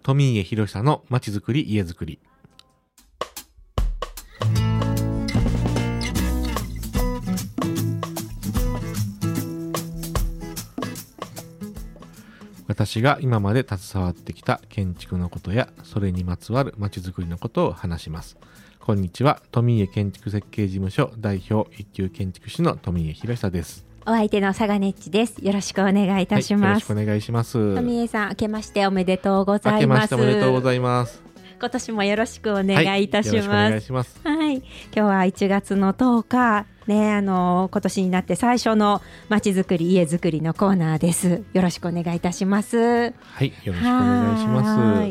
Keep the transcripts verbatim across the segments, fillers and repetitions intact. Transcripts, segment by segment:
富家博久のまちづくり家づくり。私が今まで携わってきた建築のことやそれにまつわるまちづくりのことを話します。こんにちは。富家建築設計事務所代表一級建築士の富家博久です。 お相手の佐賀ねっちです。よろしくお願いいたします。はい、よろしくお願いします。 富家さん、明けましておめでとうございます。 明けましておめでとうございます。 今年もよろしくお願いいたします。はい、よろしくお願いします。はい、今日はいちがつのとおか、ね、あの今年になって最初のまちづくり家づくりのコーナーです。よろしくお願いいたします。 はい、よろしくお願いします。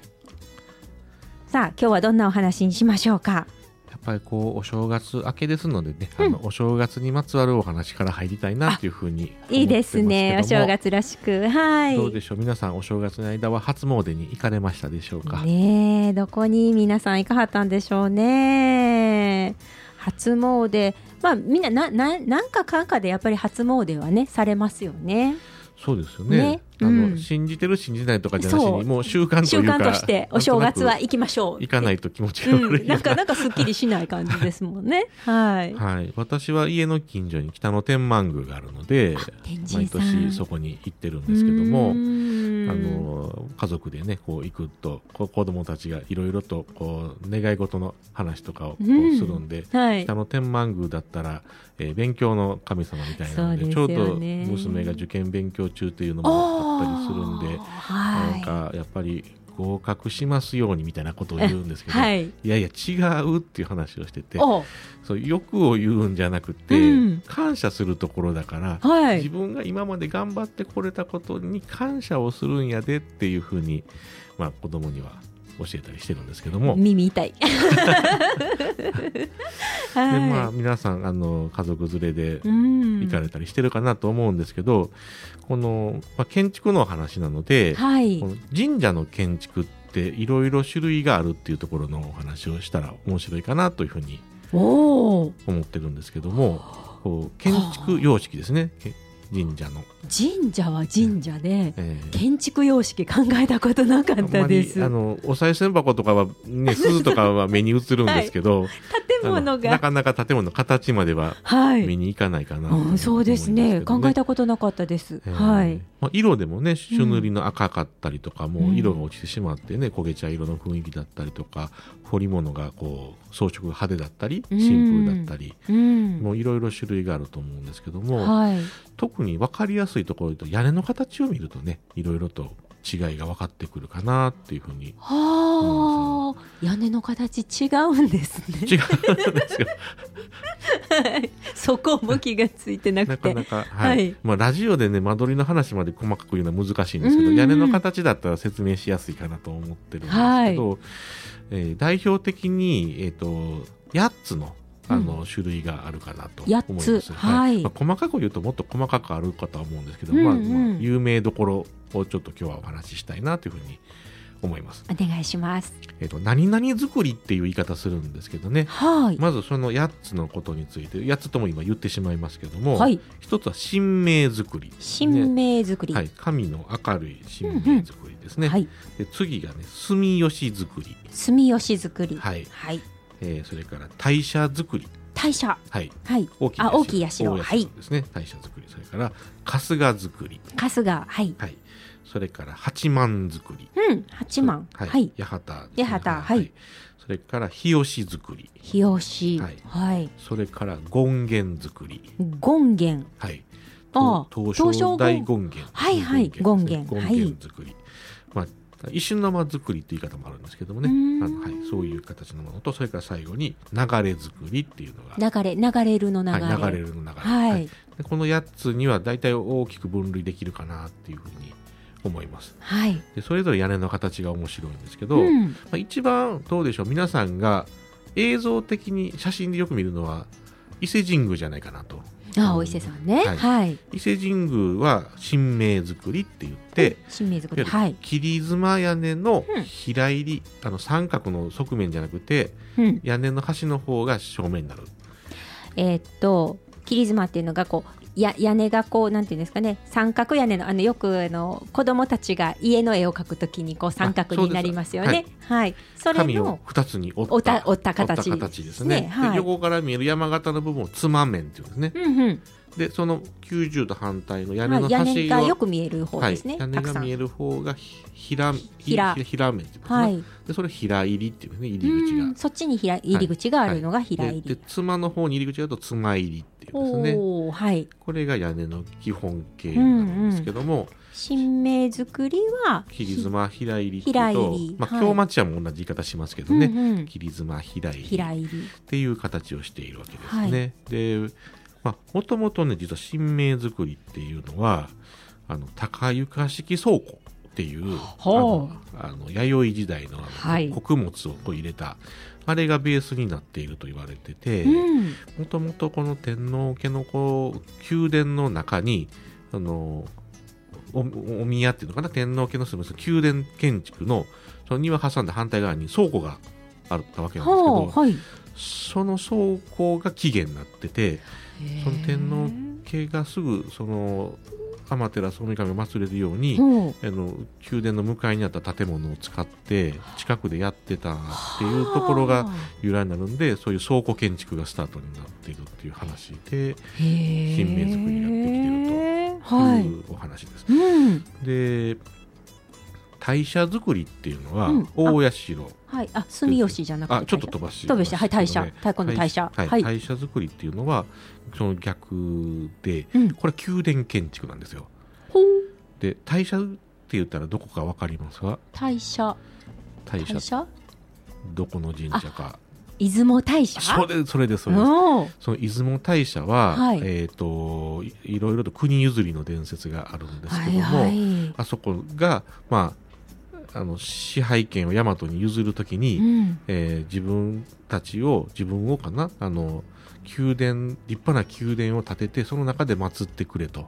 さあ、今日はどんなお話にしましょうか。 やっぱりこうお正月明けですのでね、うん、あのお正月にまつわるお話から入りたいなっていうふうに思ってますけども。 いいですね、お正月らしく。はい。 どうでしょう、皆さんお正月の間は初詣に行かれましたでしょうか。 ねえ、どこに皆さん行かはったんでしょうね。初詣、まあみんななななんかかんかでやっぱり初詣はねされますよね。 そうですよね。ね、あの、うん、信じてる信じないとかじゃなしにもう習慣というか習慣としてお正月は行きましょう。 行かないと気持ちが悪い、うん、 なんかなんかすっきりしない感じですもんね。はい、 はい。私は家の近所に北野天満宮があるので毎年そこに行ってるんですけども、あの家族でねこう行くとこう子供たちがいろいろとこう願い事の話とかをこうするんで、うん、はい、北野天満宮だったら、えー、勉強の神様みたいなの で, で、ね、ちょうど娘が受験勉強中というのもあったりするんで、はい、なんかやっぱり合格しますようにみたいなことを言うんですけど、はい、いやいや違うっていう話をしてて、そう欲を言うんじゃなくて、うん、感謝するところだから、はい、自分が今まで頑張ってこれたことに感謝をするんやでっていうふうに、まあ、子供には教えたりしてるんですけども、 耳痛いで、まあ、皆さんあの家族連れで行かれたりしてるかなと思うんですけど、この、まあ、建築の話なので、はい、この神社の建築っていろいろ種類があるっていうところのお話をしたら面白いかなというふうに思ってるんですけども、こう建築様式ですね。神社の神社は神社で、えー、建築様式考えたことなかったです。 あのお賽銭箱とかは、ね、鈴とかは目に映るんですけど、はい、 建物がなかなか建物の形までは見に行かないかなと思うんですけどね。 そうですね、考えたことなかったです。えーはいまあ、色でもね朱塗りの赤かったりとか、うん、もう色が落ちてしまってね焦げ茶色の雰囲気だったりとか、彫り物がこう装飾が派手だったりシンプルだったり、うん、もういろいろ種類があると思うんですけども、はい、特に分かりやすいところで屋根の形を見るとねいろいろと違いが分かってくるかなっていうふうにはあ、屋根の形違うんですね。 違うんですよそこも気がついてなくてなかなか、はいはい、まあ、ラジオでね間取りの話まで細かく言うのは難しいんですけど、屋根の形だったら説明しやすいかなと思ってるんですけど、はい、えー、代表的に、えーと、やっつのあの、うん、種類があるかなと思います。はいはい、まあ、細かく言うともっと細かくあるかとは思うんですけど、うんうん、まあまあ、有名どころをちょっと今日はお話ししたいなというふうに思います。 お願いします。 えーと、何々作りっていう言い方するんですけどね、はい、まずそのやっつのことについてやっつとも今言ってしまいますけども、はい、一つは神明作り、ね、 神明作り、 はい、神の明るい神明作りですね、うんうん、はい、で次がね住吉作り、 住吉作り、 はい、はい、えー、それから大社作り、 大社、 はい、 はい、 大きいあ、大きい社ですね、大社作り、それから春日作り、 春日、はい、 はい、それから八幡作り、 うん、八幡、 はい、はい、八幡、 八幡、はい、 それから日吉作り、 日吉、はい、はい、 それから権現作り、 権現、 はい、あ、東照大権現、 はいはい、権現、 権現作り、まあ石生作りって言い方もあるんですけどもね、あの、はい、そういう形のものと、それから最後に流れ作りっていうのが、 流れ、流れるの流れ、 はい、流れるの流れ、はいはい、でこのやっつには大体大きく分類できるかなっていうふうに思います、はい、でそれぞれ屋根の形が面白いんですけど、うん、まあ、一番どうでしょう、皆さんが映像的に写真でよく見るのは伊勢神宮じゃないかなと。 あ、お伊勢さんね、はいはい、 伊勢神宮は神明造りって言って、 神明造り、はい、 切妻屋根の平入り、うん、あの三角の側面じゃなくて、うん、屋根の端の方が正面になる。 えー、っと切妻っていうのがこうや屋根がこうなんていうんですかね、三角屋根のあのよくあの子供たちが家の絵を描くときにこう三角になりますよね。はい、はい、それの紙を二つに折った折った形、 折った形ですね。 はい、 で横から見える山形の部分をつま面っていうんですね。 うんうん、 でそのきゅうじゅうど反対の屋根の端、 はい、屋根がよく見える方ですね。 はい、屋根が見える方が平平平面って言いますね。はい、でそれ平入りっていうね、入り口が。 そっちに平入り口があるのが平入り。 はいはい、で, で妻の方に入り口だと妻入りっていうんですね。 お、はい、 これが屋根の基本形なんですけども、うんうん、 新名作りは切妻平入りっていうと、まあ、京町屋も同じ言い方しますけどね、うんうん、切妻平入りっていう形をしているわけですね。はい、でもともとね、実は新名作りっていうのはあの高床式倉庫っていう、あのあの弥生時代 の, あの、はい、穀物をこう入れたあれがベースになっていると言われてて、もともとこの天皇家のこう宮殿の中にあの お, お宮っていうのかな、天皇家の住む宮殿建築 の, その庭挟んだ反対側に倉庫があったわけなんですけど、はい、その倉庫が起源になってて、その天皇家がすぐその天照大神を祀れるように、うん、あの宮殿の向かいにあった建物を使って近くでやってたっていうところが由来になるんで、そういう倉庫建築がスタートになっているっていう話で新名作りができているというお話です。はい、うん、で大社作りっていうのは、うん、大社、 はい、あ住吉じゃなくて、 あちょっと飛ばし飛ばして、はい、大社、太鼓の大社、 はいはい、大社作りっていうのはその逆で、うん、これ宮殿建築なんですよ。ほうで大社って言ったらどこか分かりますか？ 大社大社、大社どこの神社か。 出雲大社。 それそれですそれですその出雲大社は、はい、えーと、い, いろいろと国譲りの伝説があるんですけども、はいはい、あそこがまああの支配権を大和に譲るときに、うん、えー、自分たちを自分をかなあの宮殿立派な宮殿を建ててその中で祀ってくれと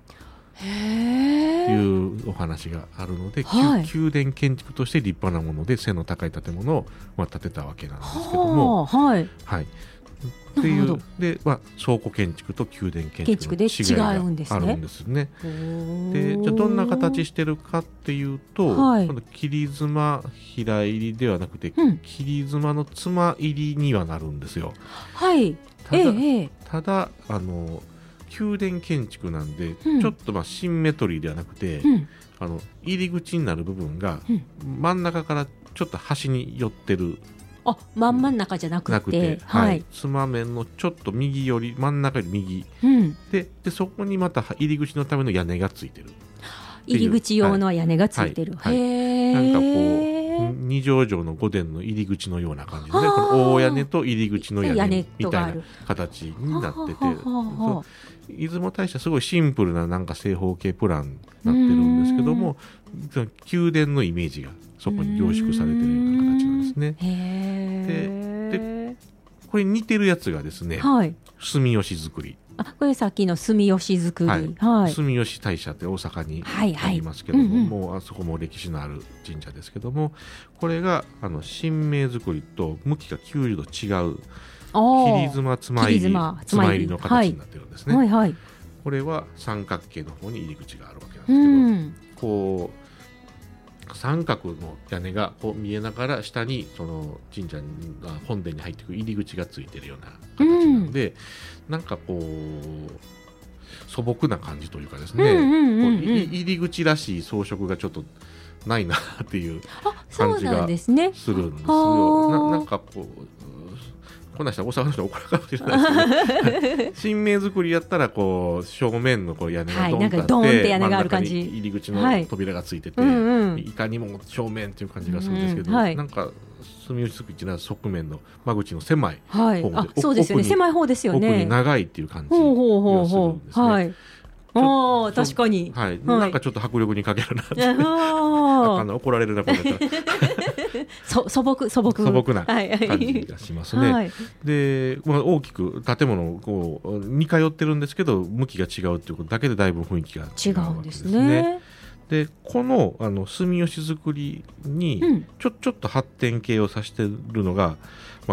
いうお話があるので、はい、宮殿建築として立派なもので背の高い建物を、まあ、建てたわけなんですけども、はいはい、っていうで、まあ、倉庫建築と宮殿建築の違いがあるんですね。でじゃあどんな形してるかっていうと、はい、この切妻平入りではなくて、うん、切妻の妻入りにはなるんですよ。はい、ただ、ええ、ただあの宮殿建築なんで、うん、ちょっとまあシンメトリーではなくて、うん、あの入り口になる部分が、うん、真ん中からちょっと端に寄ってる。 あ、真ん中じゃなくて、なくて、 はい、妻面のちょっと右より真ん中より右、うん、で, でそこにまた入り口のための屋根がついてる。 入り口用の屋根がついてる、はいはいはい、へなんかこう二条城の御殿の入り口のような感じで、ね、この大屋根と入り口の屋根みたいな形になってて、出雲大社すごいシンプルななんか正方形プランになってるんですけども、宮殿のイメージがそこに凝縮されているような形なんですね。へででこれに似てるやつがですね、はい、住吉作り。 あ、これさっきの住吉作り、はいはい、住吉大社って大阪にありますけども、はいはい、うんうん、もうあそこも歴史のある神社ですけども、これがあの新名作りと向きがきゅうじゅうど違う切妻妻入り妻入りの形になってるんですね。はいはいはい、これは三角形の方に入り口があるわけなんですけど、うん、こう三角の屋根がこう見えながら下にその神社に本殿に入ってくる入り口がついてるような形なので、うん、なんかこう素朴な感じというかですね、うんうんうんうん、入り口らしい装飾がちょっとないなっていう感じがするんですよ。 な, なんかこうこんな人は大阪の人は怒られるかもしれないですけど新名作りやったらこう正面のこう屋根がドンとあって、はい、ドンって屋根がある感じ、真ん中に入り口の扉がついてて、はい、うんうん、いかにも正面っていう感じがするんですけど、うんうん、はい、なんか住吉作りっていうのは側面の間口の狭い方で、はい、 あ、そうですよね、狭い方ですよね、 奥に長いっていう感じがするんですね。はい、 あ、確かに、 はい、なんかちょっと迫力に欠けるなってあかんな、怒られるなこれだったらそ素朴素朴素朴な感じがしますね。はい、で、まあ、大きく建物をこう似通ってるんですけど向きが違うということだけでだいぶ雰囲気が違うわけですね。違うんですね。でこの、あの住吉作りにちょ、うん、ちょっと発展系をさせてるのが、まあ、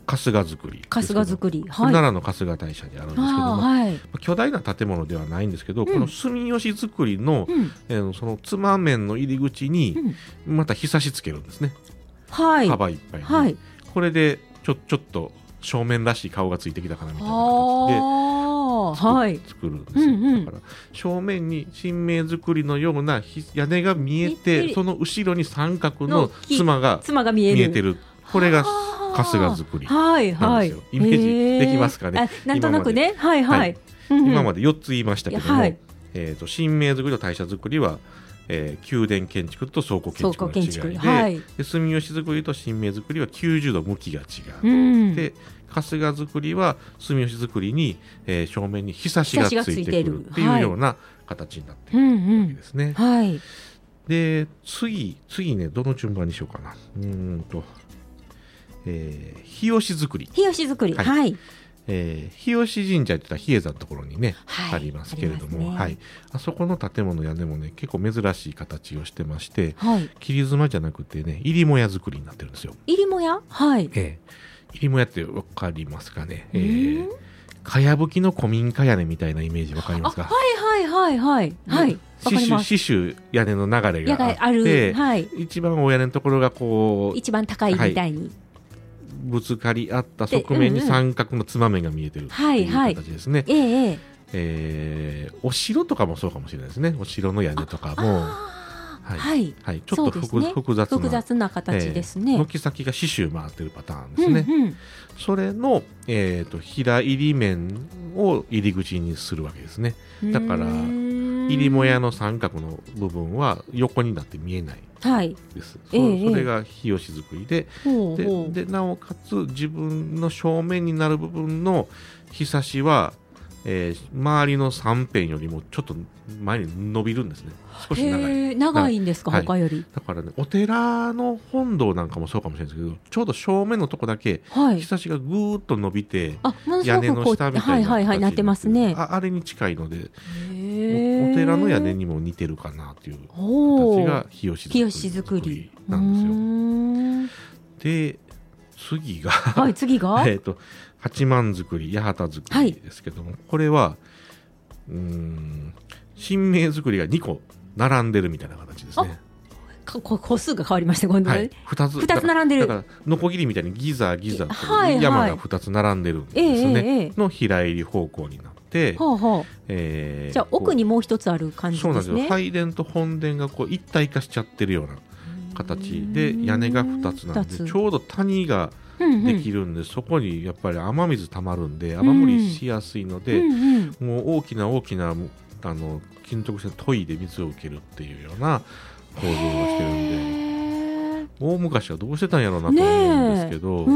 春日造り春日造り、 はい、奈良の春日大社にあるんですけども、はい、巨大な建物ではないんですけど、うん、この住吉造りの、うんえー、その妻面の入り口にまたひさしつけるんですね、はい、幅いっぱいに、はい、これでちょ、ちょっと正面らしい顔がついてきたかなみたいな形で作、はい、作るんですよ、うんうん、だから正面に神明造りのような屋根が見えて、その後ろに三角の妻が見えてる、これが春日造りなんですよ、はいはい、イメージできますかね。 なんとなくね、はいはい、はい、 今までよっつ言いましたけども、はい、えー、と神明造りと大社造りは、えー、宮殿建築と倉庫建築の違いで、はい、で住吉造りと神明造りはきゅうじゅうど向きが違う、うん、で春日造りは住吉造りに、えー、正面にひさしがついてくるっていうような形になっているわけですね、はい、で次次ね、どの順番にしようかな。うーんとえー、日吉造り日吉造り、はいはい、 えー、日吉神社って言ったら比叡山のところにね、はい、ありますけれども、 あ, ね、はい、あそこの建物屋根もね結構珍しい形をしてまして、はい、切妻じゃなくてね入り母屋造りになってるんですよ。 入り母屋、はい、 えー、入り母屋って分かりますかね。えー、かやぶきの古民家屋根みたいなイメージ分かりますか。 はいはいはいはいはい、 刺繍屋根の流れがあってある、はい、一番お屋根のところがこう一番高いみたいに、はい、 ぶつかり合った側面に三角のつま面が見えてるっていう形ですね、はいはい、えーえー、お城とかもそうかもしれないですね。お城の屋根とかも、はいはいはい、ちょっと 複,、ね、複雑な複雑な形ですね。 軒、えー、先が刺繍回ってるパターンですね、うんうん、それの、えー、と平入り面を入り口にするわけですね。だから入り母屋の三角の部分は横になって見えないです、はい、そ, えー、それが日吉造り で,、えー、で, でなおかつ自分の正面になる部分のひさしは、えー、周りの三辺よりもちょっと前に伸びるんですね。少し長い長いんですか、はい、他より。 だからね、お寺の本堂なんかもそうかもしれないですけど、ちょうど正面のとこだけ、はい、ひさしがぐーっと伸びて屋根の下みたいな形になってますね。 あ, あれに近いのでお, お寺の屋根にも似てるかなという形が日吉造りなんですよ。で次が、 はい、次がえーと八幡造り、八幡造りですけども、はい、これはうーん神明造りがにこ並んでるみたいな形ですね。 個数が変わりました今度、はい、 ふたつふたつ並んでる。 だからノコギリみたいにギザギザと山がふたつ並んでるんですね、はいはい、の平入り方向になって、ほうほう、えー、 じゃあ奥にもう一つある感じですね。 そうなんですよ。拝殿と本殿がこう一体化しちゃってるような形でで屋根がふたつなんでちょうど谷ができるんで、うんうん、そこにやっぱり雨水たまるんで雨漏りしやすいので、うんうんうん、もう大きな大きなあの金属製の研いで水を受けるっていうような構造をしてるんで、大昔はどうしてたんやろうなと思うんですけど、うん、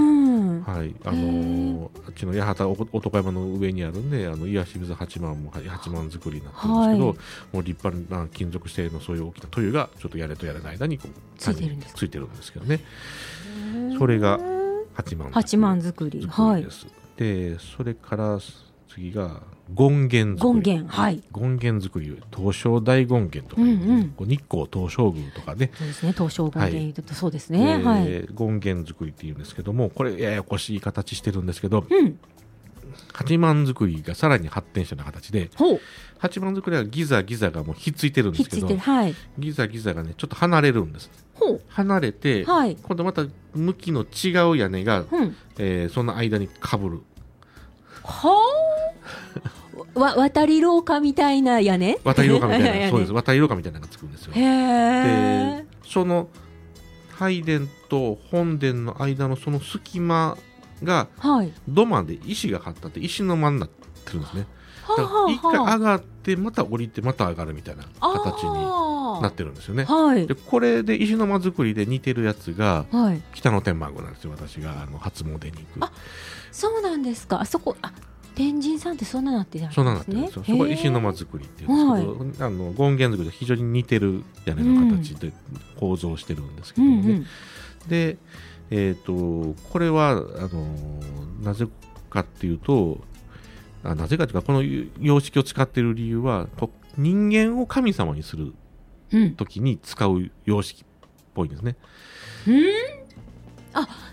はい、あのあっちの八幡男山の上にあるんで、あの岩清水八幡も八幡造りになってるんですけど、はい、もう立派な金属製のそういう大きな研いがちょっと屋根と屋根の間にこうついてるんです、ついてるんですけどね。それが八幡八幡造り、はい、 でそれから次が権現造り、 権現、はい、 権現造り、東照大権現とか、ね、うんうん、日光東照宮とかね、 そうですね、東照権現だとそうですね、はい、で権現造りっていうんですけども、これややこしい形してるんですけど、うん、八幡造りがさらに発展したような形で、八幡造りはギザギザがもうひっついてるんですけど、はい、ギザギザがねちょっと離れるんです。離れて、はい、今度また向きの違う屋根が、うん、えー、その間にかぶる。 はあわ渡り廊下みたいな屋根、 渡り廊下みたいなそうです、渡り廊下みたいなのがつくんですよ。へでその拝殿と本殿の間のその隙間が、はい、土間で石が張ったって石の間になってるんですね。だから一回上がってまた降りてまた上がるみたいな形になってるんですよね、はい、でこれで石の間作りで似てるやつが、はい、北野天満宮なんですよ。私があの初詣に行く。 あ、そうなんですか。あそこ、あ、天神さんってそんななってるんですね。 そんななってるんですよ。そこ石の間作りっていうんですけど、はい、あの権現造りと非常に似てる屋根の形で構造してるんですけどね、うんうん、で、えーと、これはあのなぜかっていうと、あなぜかというかこの様式を使っている理由は、人間を神様にする時に使う様式っぽいんですね、 うん、あ、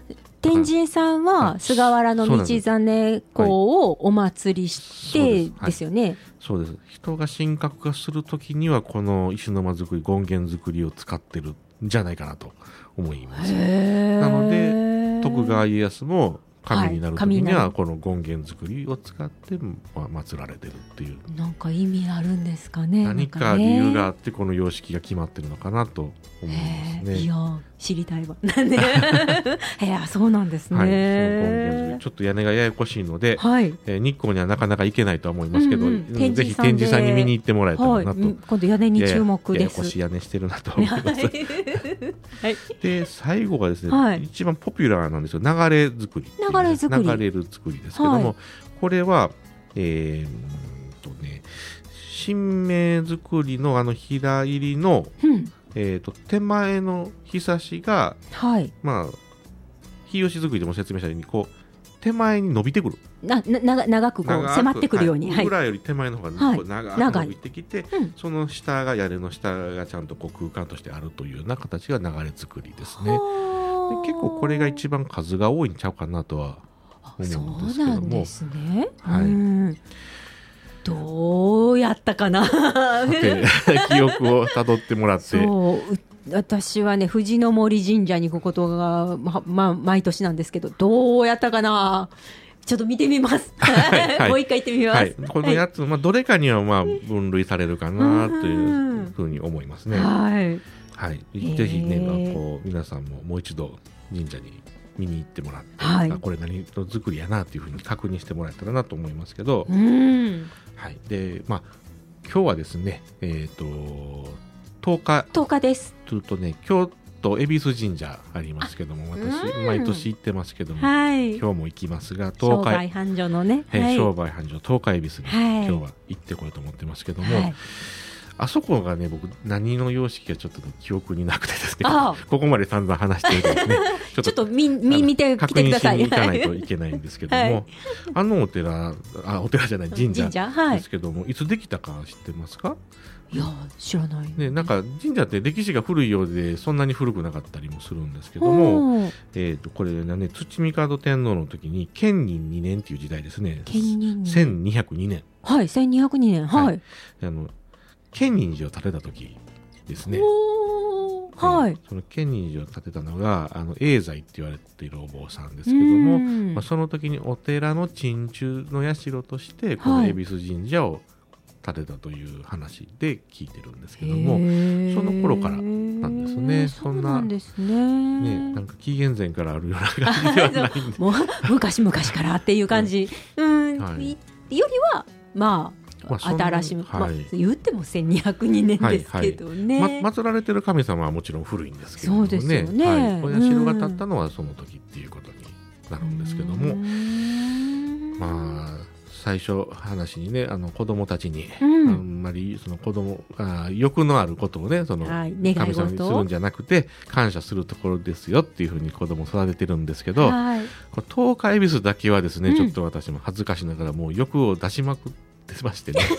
天神さんは菅原道真公をお祭りしてですよね。 そうです。人が神格化するときにはこの石の間作り、権現作りを使ってるんじゃないかなと思います。なので徳川家康も神になるときにはこの権現作りを使って、まあ、祀られてるっていう、 なんか意味あるんですかね。 何か理由があってこの様式が決まってるのかなと思いますね。 いや知りたいわ。なんでいやそうなんですね。はい、その権現作りちょっと屋根がややこしいので、 はい、 えー、日光にはなかなか行けないとは思いますけど、うんうん、ぜひ天神さんに見に行ってもらえたらなと、はい、 今度屋根に注目です。 ややこしい屋根してるなと思います。はい、で最後がですね、はい、一番ポピュラーなんですよ、流れ作り。 流れ作り流れる作りですけども、はい、これはえー、とね神明作りのあの平入りの、うん、えー、と手前のひさしが、はい、まあ日吉作りでも説明したようにこう手前に伸びてくる、 なな長くこう迫ってくるように、 はい、裏より手前の方がこう長く伸びてきて、はい、その下が屋根の下がちゃんとこう空間としてあるというような形が流れ作りですね。で結構これが一番数が多いんちゃうかなとは思うんですけども。 そうなんですね。 はい、 うんどうやったかな記憶をたどってもらって。 そう私はね藤の森神社に行くことが、ままあ、毎年なんですけど、どうやったかなちょっと見てみます。はいはい、もう一回行ってみます。はい、 このやつ、はい、まあ、どれかにはまあ分類されるかなというふうに思いますね。はい、はい、ぜひね、まあ、こう皆さんももう一度神社に見に行ってもらって、はい、あこれ何の作りやなというふうに確認してもらえたらなと思いますけど、うんはい、でまあ今日はですね、えーととおかとおかですというとね、京都恵比寿神社ありますけども、私毎年行ってますけども、 はい、 今日も行きますが、 商売繁盛のね、 はい、商売繁盛東海恵比寿に、はい、今日は行ってこようと思ってますけども、はい、あそこがね僕何の様式かちょっと記憶になくてですね、ここまで散々話してるとですねちょっと、ちょっと見見てきてください。 確認しに行かないといけないんですけども、はい、あのお寺あお寺じゃない神社ですけども、はい、いつできたか知ってますか？ いや知らない、 ね、なんか神社って歴史が古いようでそんなに古くなかったりもするんですけども、えー、とこれね土帝天皇の時に建仁にねんっていう時代ですね。せんにひゃくにねん、 はいせんにひゃくにねん、はい、はい、 あの建仁寺を建てた時ですね。 はい、 その建仁寺を建てたのがあの永在って言われているお坊さんですけども、まあ、その時にお寺の鎮守の社としてこの恵比寿神社を建てたという話で聞いてるんですけども、その頃からなんですね。 そんなですね、 ね、なんか紀元前からあるような感じではないんでもう昔々からっていう感じ、うん、はい、よりはまあ、まあ、新しい、はいまあ、言ってもせんにひゃくにねんですけどね、 はいはいま、祀られてる神様はもちろん古いんですけどもね、 そうですよね、はい、 お社が建ったのはその時っていうことになるんですけども、まあ最初話にねあの子供たちに、うん、あんまりその子供あ欲のあることをねその神様にするんじゃなくて感謝するところですよっていうふうに子供を育ててるんですけど、はい、これ東海恵比寿だけはですね、うん、ちょっと私も恥ずかしながらもう欲を出しまくってましてね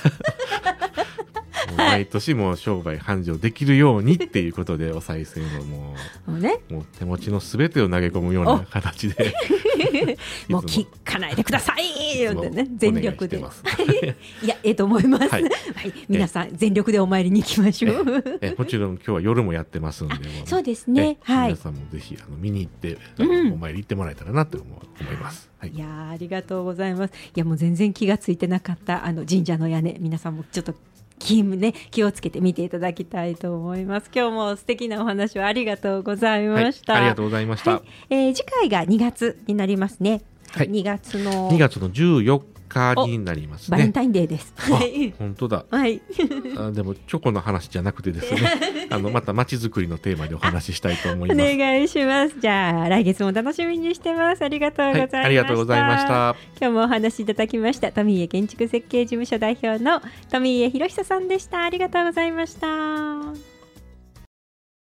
毎年もう商売繁盛できるようにっていうことでお賽銭をもう、もうね、もう手持ちのすべてを投げ込むような形でもう聞かないでくださいよってね全力でいやええと思います、はいはい、皆さん全力でお参りに行きましょうええもちろん今日は夜もやってますんで、 そうですね、はい、 皆さんもぜひあの見に行って、うん、お参り行ってもらえたらなと思います、はい、 いやありがとうございます。いやもう全然気がついてなかったあの神社の屋根、皆さんもちょっと気, ね、気をつけて見ていただきたいと思います。今日も素敵なお話をありがとうございました、 はい、ありがとうございました、はいえー、次回がにがつになりますね、はい、にがつのにがつのじゅうよっかになりますね。 バレンタインデーです。 本当だ、 はい、 あでもチョコの話じゃなくてですねあのまた街づくりのテーマでお話ししたいと思います。 お願いします。じゃあ来月も楽しみにしてます。ありがとうございました、はい、 ありがとうございました。 今日もお話しいただきました富家建築設計事務所代表の富家博久さんでした。ありがとうございました。